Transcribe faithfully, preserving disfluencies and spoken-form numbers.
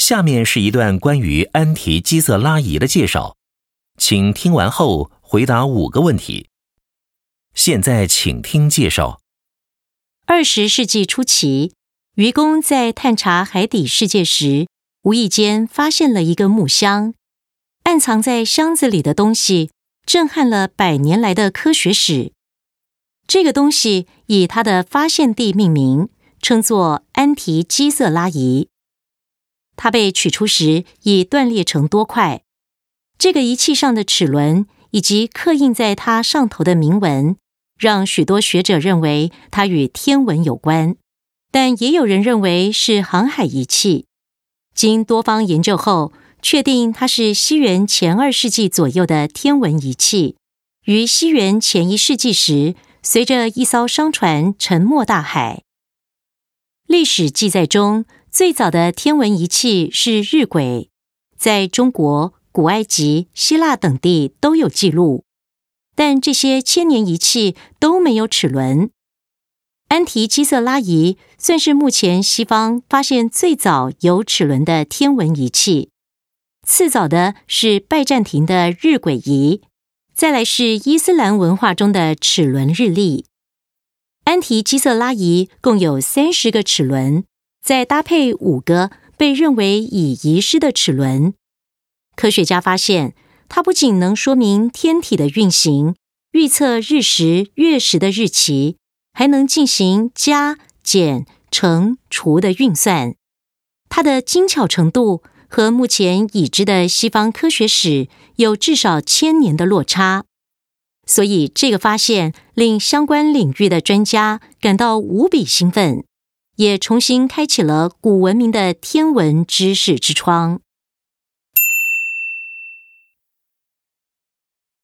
下面是一段关于安提基色拉仪的介绍，请听完后回答五个问题。现在请听介绍。 二十世纪初期，渔工在探查海底世界时，无意间发现了一个木箱，暗藏在箱子里的东西震撼了百年来的科学史。这个东西以它的发现地命名，称作安提基色拉仪。它被取出时已断裂成多块。这个仪器上的齿轮以及刻印在它上头的铭文，让许多学者认为它与天文有关，但也有人认为是航海仪器。经多方研究后，确定它是西元前二世纪左右的天文仪器，于西元前一世纪时，随着一艘商船沉没大海。历史记载中，最早的天文仪器是日晷，在中国、古埃及、希腊等地都有记录，但这些千年仪器都没有齿轮。安提基色拉仪算是目前西方发现最早有齿轮的天文仪器，次早的是拜占庭的日晷仪，再来是伊斯兰文化中的齿轮日历。安提基色拉仪共有三十个齿轮，再搭配五个被认为已遗失的齿轮。科学家发现，它不仅能说明天体的运行，预测日食、月食的日期，还能进行加、减、乘、除的运算。它的精巧程度和目前已知的西方科学史有至少千年的落差。所以这个发现令相关领域的专家感到无比兴奋，也重新开启了古文明的天文知识之窗。